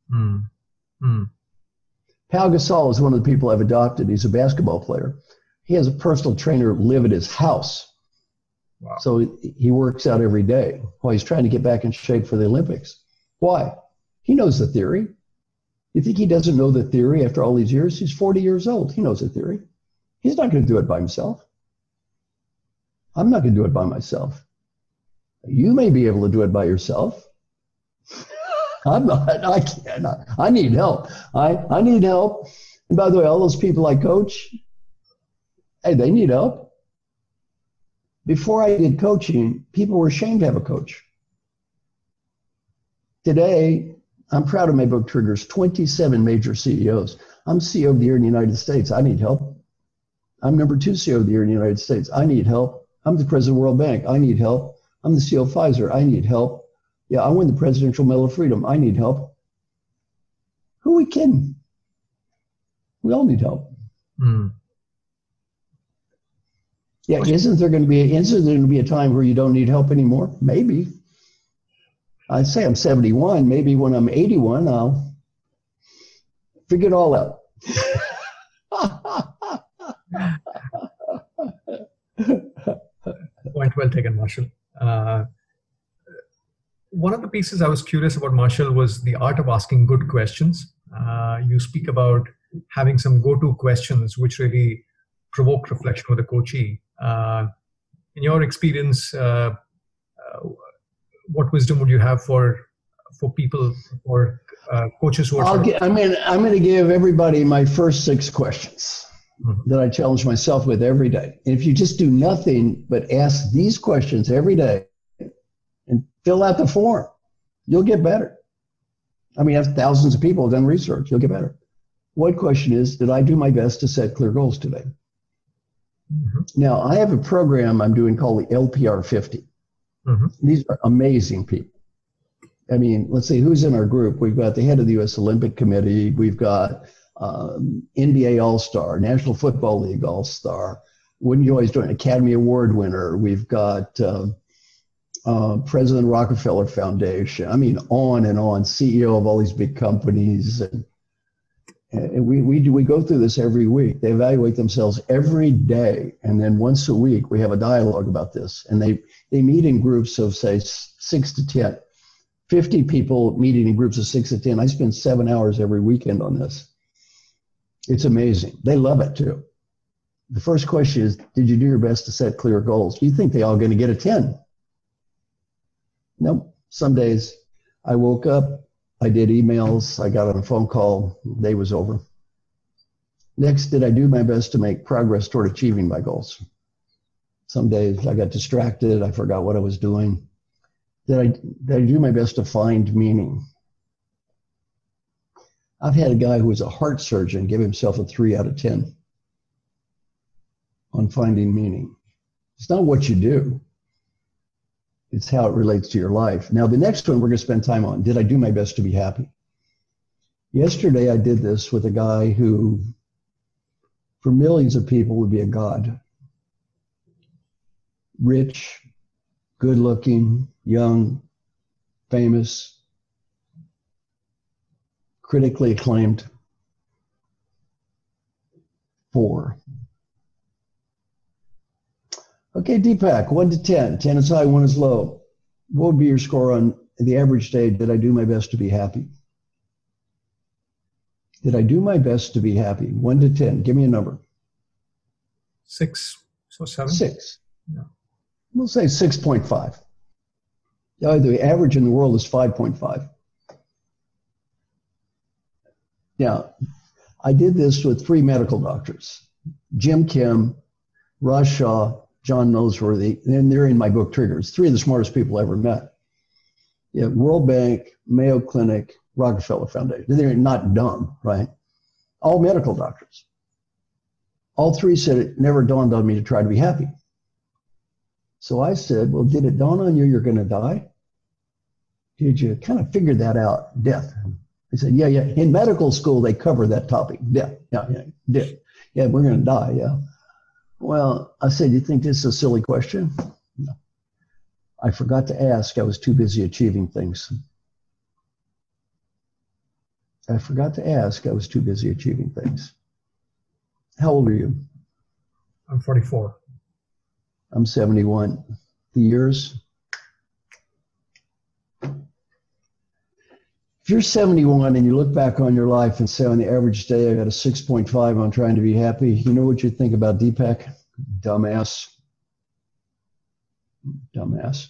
Pau Gasol is one of the people I've adopted. He's a basketball player. He has a personal trainer live at his house. Wow. So he works out every day while he's trying to get back in shape for the Olympics. Why? He knows the theory. You think he doesn't know the theory after all these years? He's 40 years old. He knows the theory. He's not going to do it by himself. I'm not going to do it by myself. You may be able to do it by yourself. I'm not. I can't. I need help. I need help. And by the way, all those people I coach, hey, they need help. Before I did coaching, people were ashamed to have a coach. Today, I'm proud of my book Triggers 27 major CEOs. I'm CEO of the Year in the United States. I need help. I'm number 2 CEO of the Year in the United States. I need help. I'm the president of the World Bank. I need help. I'm the CEO of Pfizer. I need help. Yeah, I won the Presidential Medal of Freedom. I need help. Who are we kidding? We all need help. Yeah, isn't there going to be a time where you don't need help anymore? Maybe. I'd say I'm 71. Maybe when I'm 81, I'll figure it all out. Point well taken, Marshall. One of the pieces I was curious about, Marshall, was the art of asking good questions. You speak about having some go-to questions which really provoke reflection with a coachee. In your experience, what wisdom would you have for people or coaches who are? I'm going to give everybody my first 6 questions that I challenge myself with every day. And if you just do nothing but ask these questions every day and fill out the form, you'll get better. I mean, thousands of people have done research. You'll get better. One question is, did I do my best to set clear goals today? Mm-hmm. Now, I have a program I'm doing called the LPR 50. Mm-hmm. These are amazing people. I mean, let's see, who's in our group? We've got the head of the U.S. Olympic Committee. We've got NBA All-Star, National Football League All-Star. Wouldn't you always do an Academy Award winner? We've got President Rockefeller Foundation. I mean, on and on, CEO of all these big companies. And we go through this every week. They evaluate themselves every day. And then once a week, we have a dialogue about this. And they meet in groups of, say, 6 to 10. 50 people meeting in groups of 6 to 10. I spend 7 hours every weekend on this. It's amazing. They love it too. The first question is, did you do your best to set clear goals? Do you think they're all going to get a 10? Nope. Some days I woke up, I did emails, I got on a phone call, day was over. Next, did I do my best to make progress toward achieving my goals? Some days I got distracted, I forgot what I was doing. Did I do my best to find meaning? I've had a guy who was a heart surgeon give himself a 3 out of 10 on finding meaning. It's not what you do. It's how it relates to your life. Now, the next one we're going to spend time on, did I do my best to be happy? Yesterday, I did this with a guy who, for millions of people, would be a god. Rich, good-looking, young, famous, critically acclaimed. 4. Okay, Deepak, 1 to 10. 10 is high, 1 is low. What would be your score on the average day? Did I do my best to be happy? Did I do my best to be happy? 1 to 10. Give me a number. 6. So 7. 6. Yeah. We'll say 6.5. The average in the world is 5.5. Now, I did this with 3 medical doctors, Jim Kim, Raj Shah, John Noseworthy, and they're in my book, Triggers, 3 of the smartest people I ever met. Yeah, World Bank, Mayo Clinic, Rockefeller Foundation. They're not dumb, right? All medical doctors. All 3 said it never dawned on me to try to be happy. So I said, well, did it dawn on you you're going to die? Did you kind of figure that out? Death. They said, yeah. In medical school, they cover that topic, death. Yeah, death. Yeah, we're going to die, yeah. Well, I said, you think this is a silly question? No. I forgot to ask. I was too busy achieving things. I forgot to ask. I was too busy achieving things. How old are you? I'm 44. I'm 71. The years? If you're 71 and you look back on your life and say, on the average day, I got a 6.5 on trying to be happy, you know what you think about Deepak? Dumbass. Dumbass.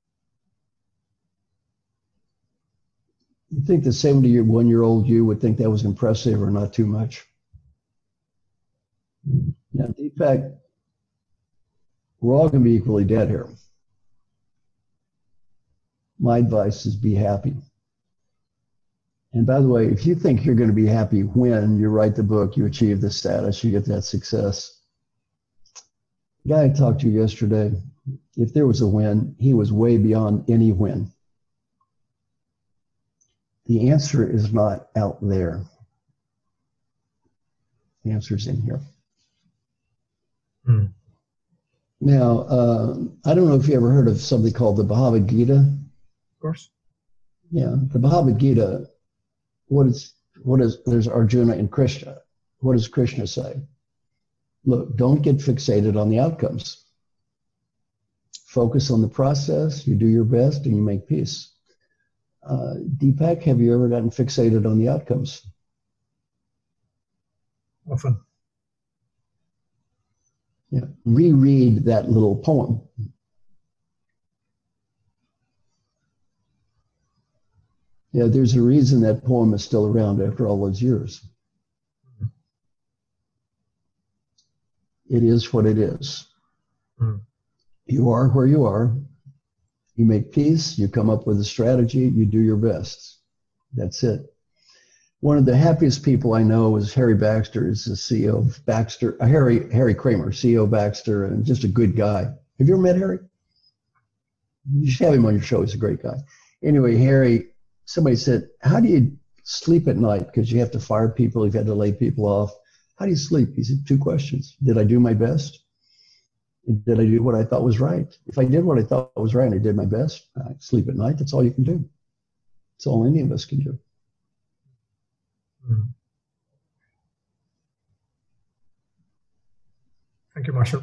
You think the 71-year-old you would think that was impressive or not too much? Now, Deepak, we're all going to be equally dead here. My advice is be happy. And by the way, if you think you're going to be happy when you write the book, you achieve the status, you get that success. The guy I talked to yesterday, if there was a win, he was way beyond any win. The answer is not out there. The answer is in here. Now, I don't know if you ever heard of something called the Bhagavad Gita. Of course. Yeah, the Bhagavad Gita. There's Arjuna and Krishna. What does Krishna say? Look, don't get fixated on the outcomes. Focus on the process, you do your best, and you make peace. Deepak, have you ever gotten fixated on the outcomes? Often. Yeah. Reread that little poem. Yeah, there's a reason that poem is still around after all those years. It is what it is. You are where you are. You make peace. You come up with a strategy. You do your best. That's it. One of the happiest people I know is Harry Baxter. Is the CEO of Baxter, Harry Kramer, CEO of Baxter, and just a good guy. Have you ever met Harry? You should have him on your show. He's a great guy. Anyway, Harry, somebody said, how do you sleep at night? Because you have to fire people. You've had to lay people off. How do you sleep? He said, 2 questions. Did I do my best? Did I do what I thought was right? If I did what I thought was right and I did my best, I sleep at night. That's all you can do. That's all any of us can do. Thank you, Marshall.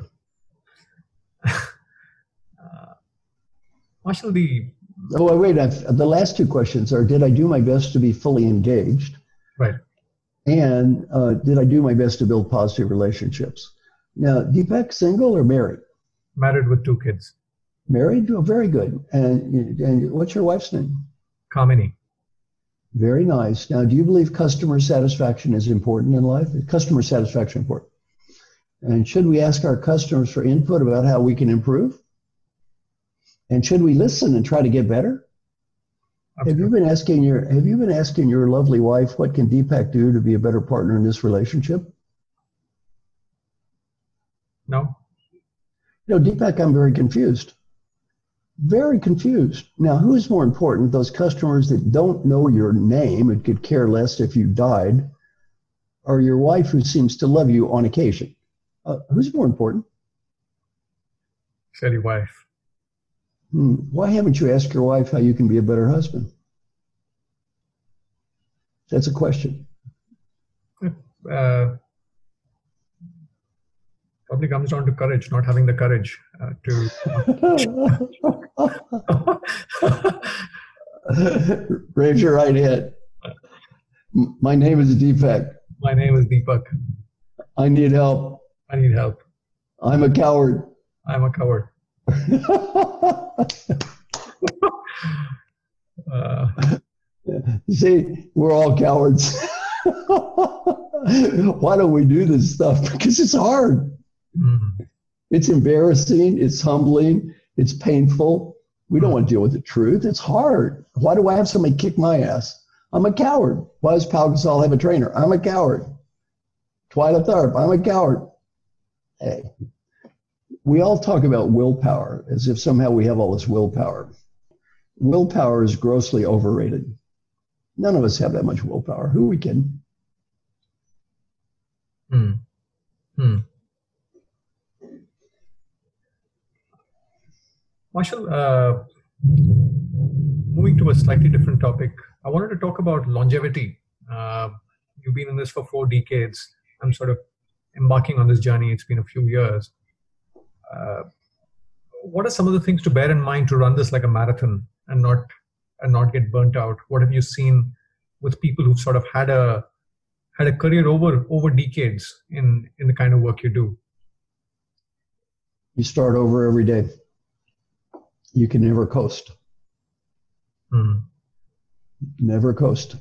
Marshall, the last 2 questions are, did I do my best to be fully engaged? Right. And did I do my best to build positive relationships? Now, Deepak, single or married? Married with 2 kids. Married? Oh, very good. And what's your wife's name? Kamini. Very nice. Now, do you believe customer satisfaction is important in life? Is customer satisfaction important? And should we ask our customers for input about how we can improve? And should we listen and try to get better? Absolutely. Have you been asking your lovely wife, what can Deepak do to be a better partner in this relationship? No. Deepak, I'm very confused. Very confused. Now, who's more important, those customers that don't know your name and could care less if you died, or your wife who seems to love you on occasion? Who's more important? Said your wife. Why haven't you asked your wife how you can be a better husband? That's a question. Probably comes down to courage, not having the courage to... Raise your right hand. My name is Deepak. My name is Deepak. I need help. I need help. I'm a coward. I'm a coward. See, we're all cowards. Why don't we do this stuff? Because it's hard. It's embarrassing. It's humbling. It's painful. We don't want to deal with the truth. It's hard. Why do I have somebody kick my ass? I'm a coward. Why does Pau Gasol have a trainer? I'm a coward. Twyla Tharp, I'm a coward. Hey, we all talk about willpower as if somehow we have all this willpower. Willpower is grossly overrated. None of us have that much willpower. Who are we kidding? Marshall, moving to a slightly different topic, I wanted to talk about longevity. You've been in this for 4 decades. I'm sort of embarking on this journey. It's been a few years. What are some of the things to bear in mind to run this like a marathon and not get burnt out? What have you seen with people who've sort of had a career over decades in the kind of work you do? You start over every day. You can never coast. Never coast.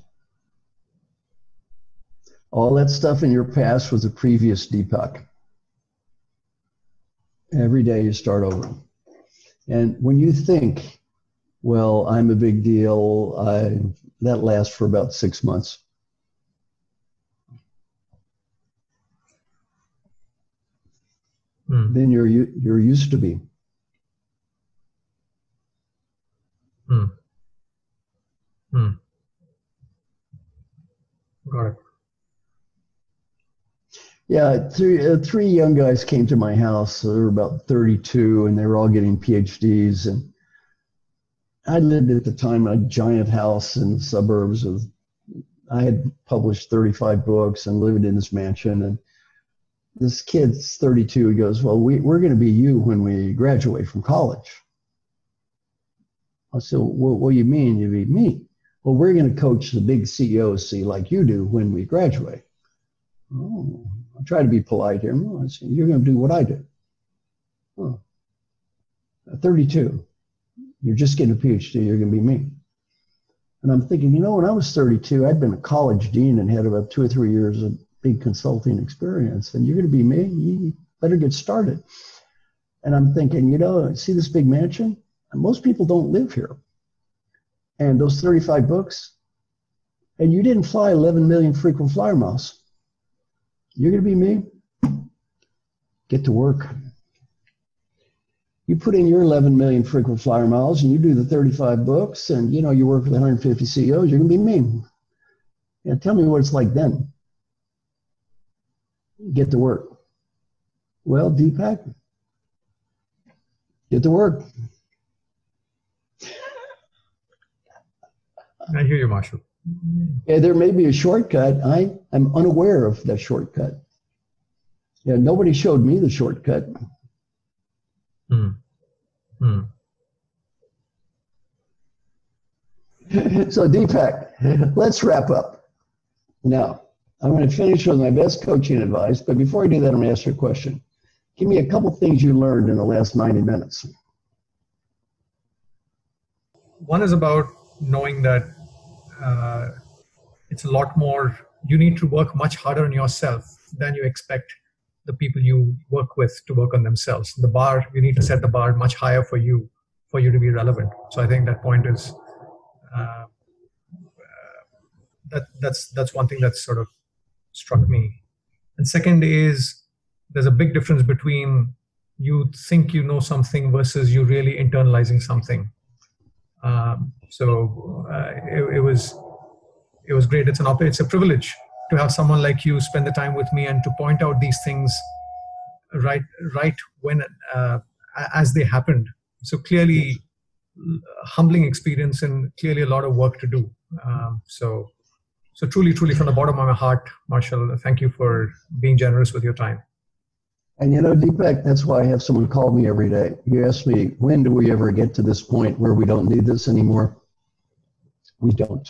All that stuff in your past was a previous Deepak. Every day you start over. And when you think, well, I'm a big deal, that lasts for about 6 months. Then you're used to be. Got it. Yeah, three young guys came to my house. They were about 32, and they were all getting PhDs. And I lived at the time in a giant house in the suburbs of. I had published 35 books and lived in this mansion. And this kid's 32. He goes, "Well, we're going to be you when we graduate from college." I said, "Well, what do you mean you be me?" "Well, we're going to coach the big CEOs, like you do, when we graduate." "Oh, I'll try to be polite here." "I said, you're going to do what I do." "Oh, 32. You're just getting a PhD. You're going to be me." And I'm thinking, when I was 32, I'd been a college dean and had about 2 or 3 years of big consulting experience. And you're going to be me? You better get started. And I'm thinking, see this big mansion? Most people don't live here. And those 35 books, and you didn't fly 11 million frequent flyer miles. You're going to be me? Get to work. You put in your 11 million frequent flyer miles and you do the 35 books and, you work with 150 CEOs, you're going to be me. Yeah, tell me what it's like then. Get to work. Well, Deepak, get to work. I hear you, Marshall. Yeah, there may be a shortcut. I'm unaware of that shortcut. Yeah, nobody showed me the shortcut. So Deepak, let's wrap up. Now, I'm going to finish with my best coaching advice, but before I do that, I'm going to ask you a question. Give me a couple things you learned in the last 90 minutes. One is about knowing that it's a lot more, you need to work much harder on yourself than you expect the people you work with to work on themselves. The bar, you need to set the bar much higher for you to be relevant. So I think that point is, that's one thing that sort of struck me. And second is, there's a big difference between you think you know something versus you really internalizing something. It was great. It's a privilege to have someone like you spend the time with me and to point out these things right when as they happened. So clearly, humbling experience and clearly a lot of work to do. So truly from the bottom of my heart, Marshall, thank you for being generous with your time. And Deepak, that's why I have someone call me every day. You ask me, when do we ever get to this point where we don't need this anymore? We don't.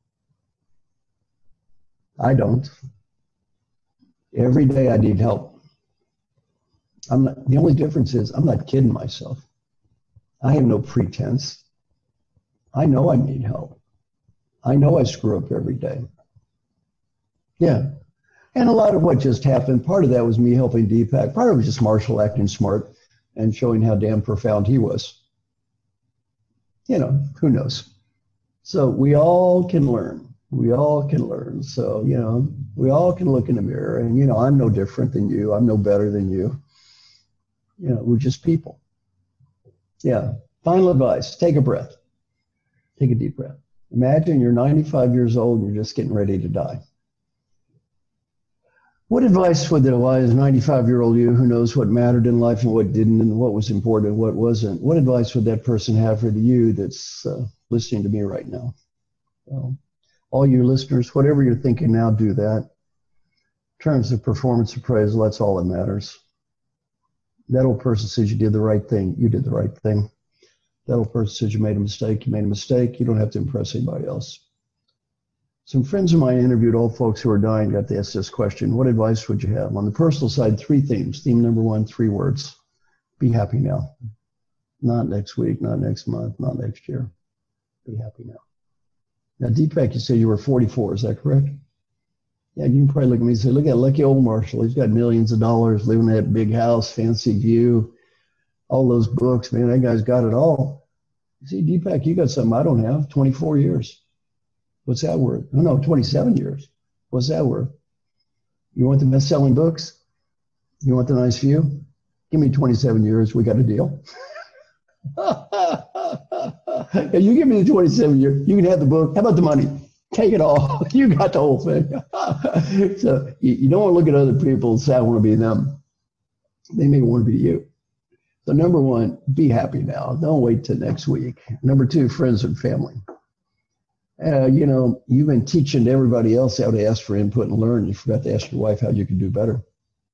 I don't. Every day I need help. The only difference is I'm not kidding myself. I have no pretense. I know I need help. I know I screw up every day. Yeah. And a lot of what just happened, part of that was me helping Deepak. Part of it was just Marshall acting smart and showing how damn profound he was. Who knows? So we all can learn. We all can learn. So, we all can look in the mirror and, I'm no different than you. I'm no better than you. We're just people. Yeah. Final advice, take a breath. Take a deep breath. Imagine you're 95 years old and you're just getting ready to die. What advice would the wise 95-year-old you who knows what mattered in life and what didn't and what was important and what wasn't, what advice would that person have for the you that's listening to me right now? Well, all you listeners, whatever you're thinking now, do that. In terms of performance appraisal, that's all that matters. That old person says you did the right thing, you did the right thing. That old person says you made a mistake, you made a mistake. You don't have to impress anybody else. Some friends of mine interviewed old folks who are dying, got to ask this question: what advice would you have? On the personal side, 3 themes. Theme number 1, 3 words. Be happy now. Not next week, not next month, not next year. Be happy now. Now, Deepak, you said you were 44, is that correct? Yeah, you can probably look at me and say, look at lucky old Marshall. He's got millions of dollars, living in that big house, fancy view, all those books. Man, that guy's got it all. You see, Deepak, you got something I don't have, 24 years. What's that worth? Oh, no, 27 years. What's that worth? You want the best-selling books? You want the nice view? Give me 27 years. We got a deal. If you give me the 27 years, you can have the book. How about the money? Take it all. You got the whole thing. So you don't want to look at other people and say, I want to be them. They may want to be you. So number 1, be happy now. Don't wait till next week. Number 2, friends and family. You've been teaching everybody else how to ask for input and learn. You forgot to ask your wife how you can do better.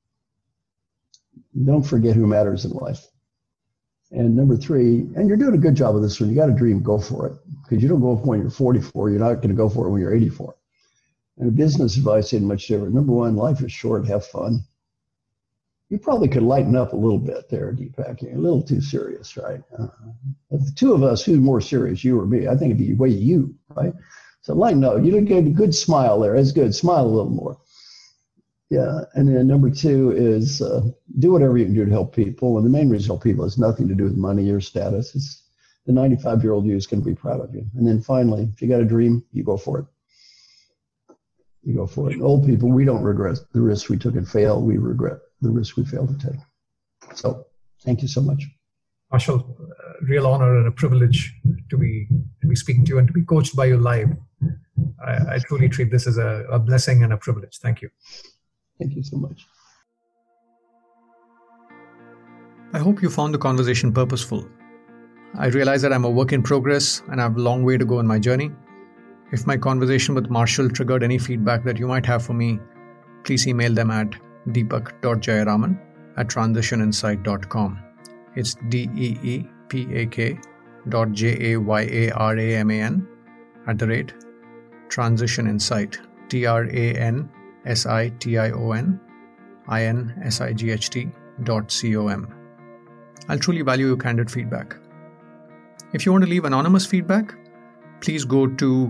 Don't forget who matters in life. And number 3, and you're doing a good job of this one, you got a dream, go for it. Because you don't go for when you're 44, you're not going to go for it when you're 84. And a business advice isn't much different. Number 1, life is short, have fun. You probably could lighten up a little bit there, Deepak. You're a little too serious, right? Of the two of us, who's more serious, you or me? I think it'd be way you, right? So lighten up. You look at a good smile there. That's good. Smile a little more. Yeah. And then number 2 is do whatever you can do to help people. And the main reason to help people has nothing to do with money or status. It's the 95-year-old you is going to be proud of you. And then finally, if you got a dream, you go for it. you go for it. And old people, we don't regret the risks we took and failed. We regret the risk we failed to take. So thank you so much. Marshall, real honor and a privilege to be speaking to you and to be coached by you live. I truly treat this as a blessing and a privilege. Thank you. Thank you so much. I hope you found the conversation purposeful. I realize that I'm a work in progress and I have a long way to go in my journey. If my conversation with Marshall triggered any feedback that you might have for me, please email them at deepak.jayaraman@transitioninsight.com. It's deepak.jayaraman@transitioninsight, transitioninsight.com. I'll truly value your candid feedback. If you want to leave anonymous feedback, please go to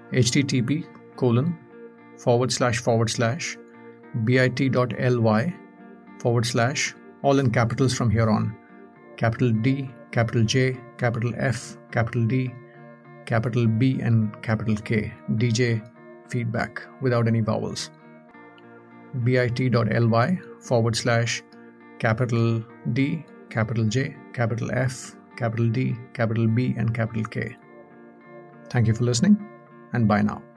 http://bit.ly/ all in capitals from here on, capital D, capital J, capital F, capital D, capital B, and capital K, DJ feedback without any vowels. bit.ly/ capital D, capital J, capital F, capital D, capital B, and capital K. Thank you for listening, and bye now.